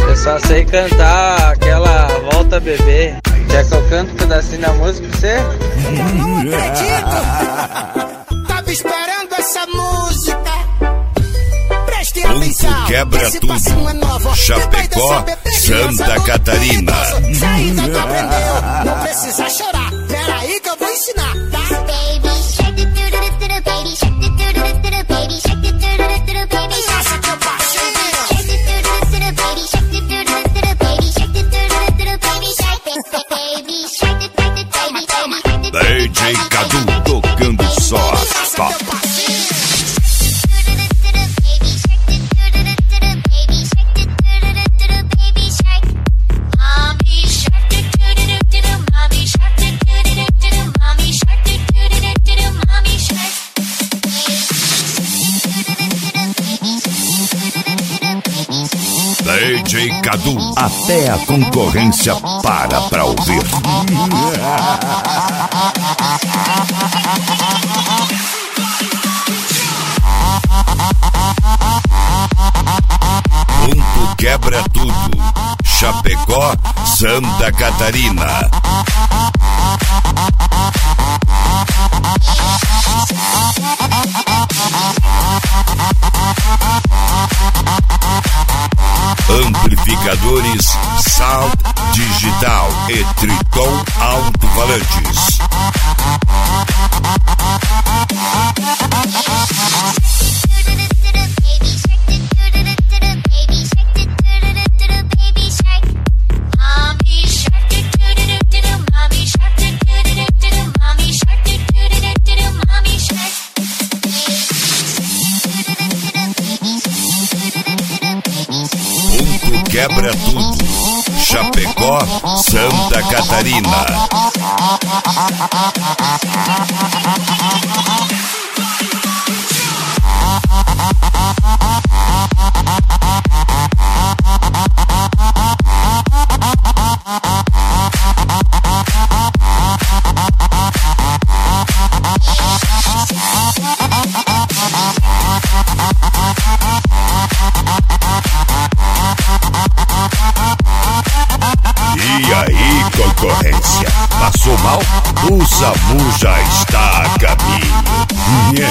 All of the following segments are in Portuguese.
Eu só sei cantar aquela Volta Bebê. Quer que eu cante um pedacinho da música pra você? Não acredito! Tava esperando essa música. Preste atenção. Ponto quebra tudo. É novo. Chapecó, Santa Catarina. Se ainda não aprendeu, não precisa chorar. Peraí que eu vou ensinar, tá? Baby shark do do do baby shark do do baby shark do do baby shark. Teu passinho. Baby shark do do baby shark do do baby shark. Baby shark do baby. DJ Cadu tocando só as top. DJ Cadu, até a concorrência para pra ouvir. Ponto quebra tudo. Chapecó, Santa Catarina. Amplificadores Sound Digital e Triton Alto-Falantes. Quebra tudo. Chapecó, Santa Catarina. E aí, concorrência, passou mal? O SAMU já está a caminho.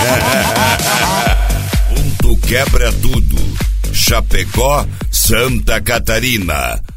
Ponto quebra tudo. Chapecó, Santa Catarina.